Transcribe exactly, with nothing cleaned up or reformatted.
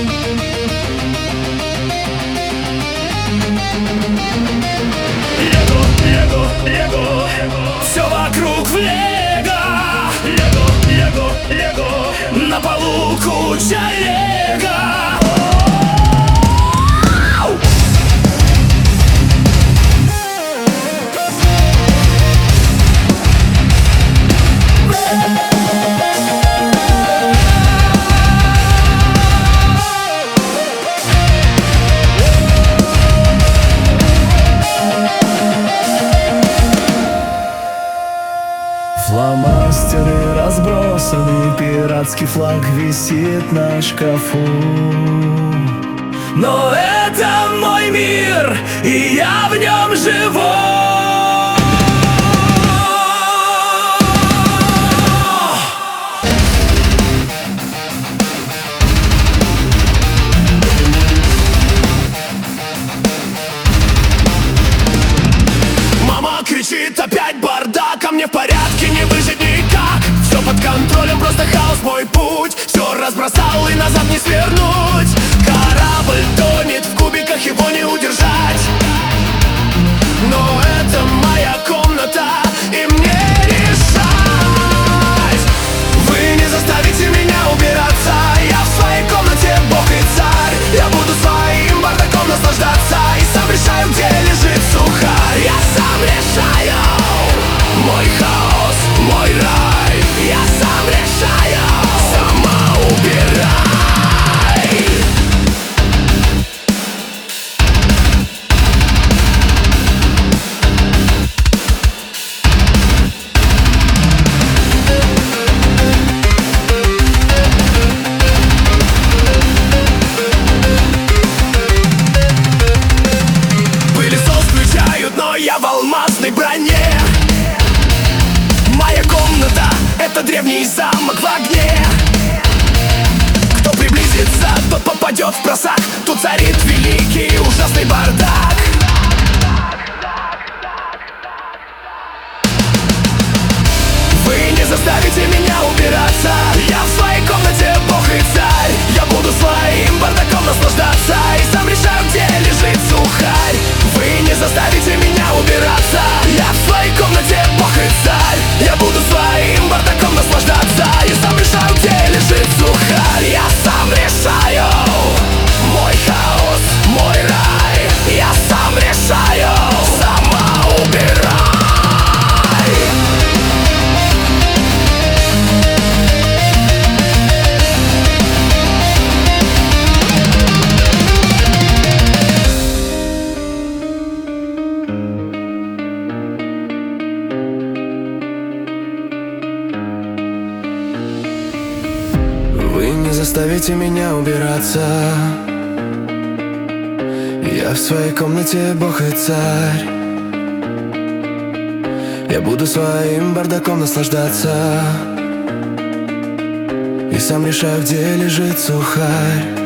Лего, Лего, Лего, все вокруг в Лего. Лего, Лего, Лего, на полу куча Лего. Фломастеры разбросаны, пиратский флаг висит на шкафу. Но это мой мир, и я в нем живу. Мама кричит: опять бардак, а мне в порядке, не выжить никак. Все под контролем, просто хаос мой путь. Все разбросал и назад не свернуть. Корабль тонет в кубиках, его не удержать. Но это моя комната, и мне решать. Вы не заставите меня убираться. Я в своей комнате бог и царь. Я буду своим бардаком наслаждаться. И сам решаю, где лежит сухарь. Я сам решаю. Мой хаос, мой рай. Я сам решаю. Сама убирай. Пылесос включают, но я в алмазной броне. Моя комната — это древний замок в огне. Кто приблизится, тот попадет в просак. Тут царит великий ужасный бардак. Вы не заставите меня убираться. Я в своей комнате бог и царь. Я буду своим бардаком наслаждаться. И сам решаю, где лежит сухарь. Вы не заставите меня убираться. Я в своей комнате бог и царь. Я буду своим бардаком наслаждаться. И сам решаю, где лежит сухарь. Я сам решаю. Мой хаос, мой рай. Я сам решаю. Сама убирай. Вы не заставите меня убираться. Я в своей комнате бог и царь. Я буду своим бардаком наслаждаться. И сам решаю, где лежит сухарь.